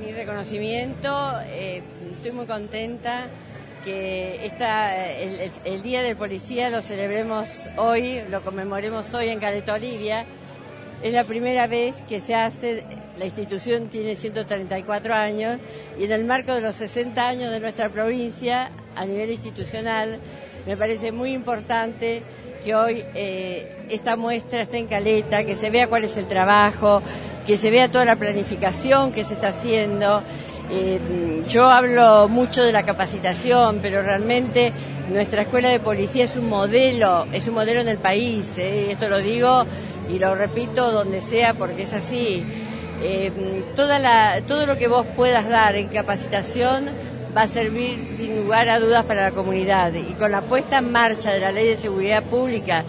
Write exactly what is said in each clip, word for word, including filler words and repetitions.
Mi reconocimiento, eh, estoy muy contenta que esta, el, el, el Día del Policía lo celebremos hoy, lo conmemoremos hoy en Caleta Olivia. Es la primera vez que se hace, la institución tiene ciento treinta y cuatro años y en el marco de los sesenta años de nuestra provincia, a nivel institucional, me parece muy importante que hoy eh, esta muestra esté en Caleta, que se vea cuál es el trabajo, que se vea toda la planificación que se está haciendo. Eh, yo hablo mucho de la capacitación, pero realmente nuestra escuela de policía es un modelo, es un modelo en el país, eh, esto lo digo y lo repito donde sea porque es así. Eh, toda la, todo lo que vos puedas dar en capacitación va a servir sin lugar a dudas para la comunidad, y con la puesta en marcha de la Ley de Seguridad Pública,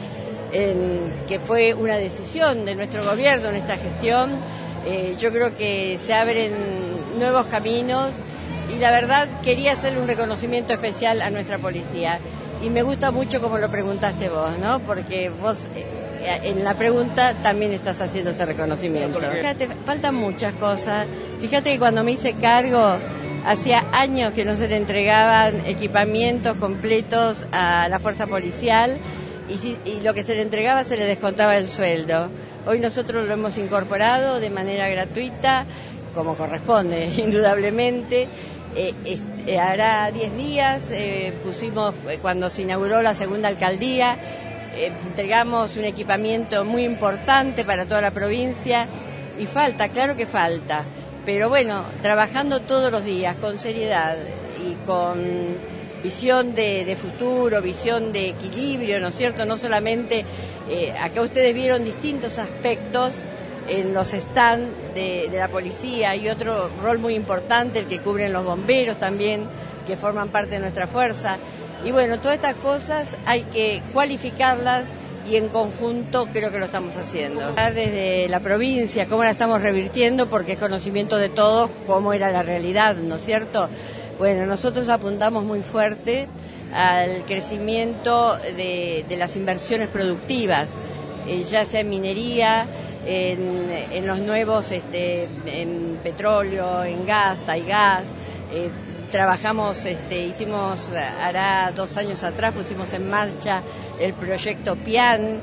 en, que fue una decisión de nuestro gobierno en esta gestión, eh, yo creo que se abren nuevos caminos y la verdad quería hacerle un reconocimiento especial a nuestra policía. Y me gusta mucho como lo preguntaste vos, ¿no? Porque vos eh, en la pregunta también estás haciendo ese reconocimiento. Fíjate, faltan muchas cosas. Fíjate que cuando me hice cargo, hacía años que no se le entregaban equipamientos completos a la fuerza policial y, si, y lo que se le entregaba se le descontaba el sueldo. Hoy nosotros lo hemos incorporado de manera gratuita, como corresponde, indudablemente. Eh, este, hará diez días eh, pusimos, eh, cuando se inauguró la segunda alcaldía, eh, entregamos un equipamiento muy importante para toda la provincia y falta, claro que falta. Pero bueno, trabajando todos los días con seriedad y con visión de, de futuro, visión de equilibrio, ¿no es cierto? No solamente, eh, acá ustedes vieron distintos aspectos en los stands de, de la policía y otro rol muy importante, el que cubren los bomberos también, que forman parte de nuestra fuerza. Y bueno, todas estas cosas hay que cualificarlas y en conjunto creo que lo estamos haciendo. Desde la provincia, cómo la estamos revirtiendo, porque es conocimiento de todos cómo era la realidad, ¿no es cierto? Bueno, nosotros apuntamos muy fuerte al crecimiento de, de las inversiones productivas, eh, ya sea en minería, en, en los nuevos, este, en petróleo, en gas, Taigas. Eh, trabajamos, este, hicimos, hará dos años atrás pusimos en marcha el proyecto PIAN,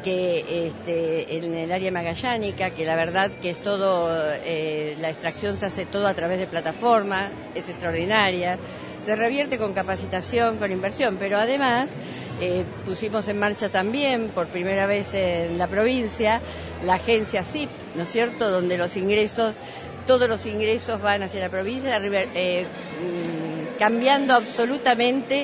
que este, en el área magallánica, que la verdad que es todo, eh, la extracción se hace todo a través de plataformas, es extraordinaria, se revierte con capacitación, con inversión, pero además eh, pusimos en marcha también, por primera vez en la provincia, la agencia S I P, ¿no es cierto?, donde los ingresos, todos los ingresos van hacia la provincia, eh, mm, cambiando absolutamente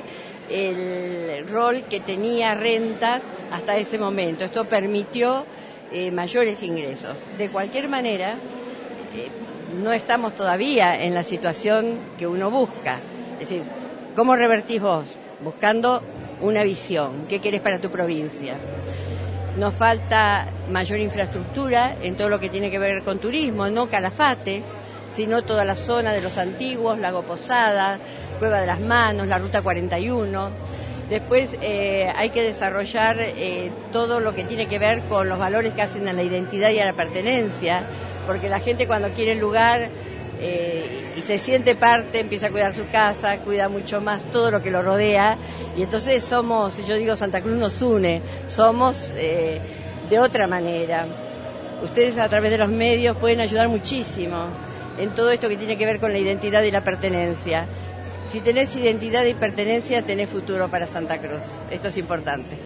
el rol que tenía rentas hasta ese momento. Esto permitió eh, mayores ingresos. De cualquier manera, eh, no estamos todavía en la situación que uno busca. Es decir, ¿cómo revertís vos? Buscando una visión. ¿Qué querés para tu provincia? Nos falta mayor infraestructura en todo lo que tiene que ver con turismo, no Calafate, sino toda la zona de los antiguos, Lago Posada, Cueva de las Manos, la Ruta cuarenta y uno. Después eh, hay que desarrollar eh, todo lo que tiene que ver con los valores que hacen a la identidad y a la pertenencia, porque la gente cuando quiere el lugar eh, y se siente parte, empieza a cuidar su casa, cuida mucho más todo lo que lo rodea, y entonces somos, yo digo, Santa Cruz nos une, somos eh, de otra manera. Ustedes a través de los medios pueden ayudar muchísimo en todo esto que tiene que ver con la identidad y la pertenencia. Si tenés identidad y pertenencia, tenés futuro para Santa Cruz. Esto es importante.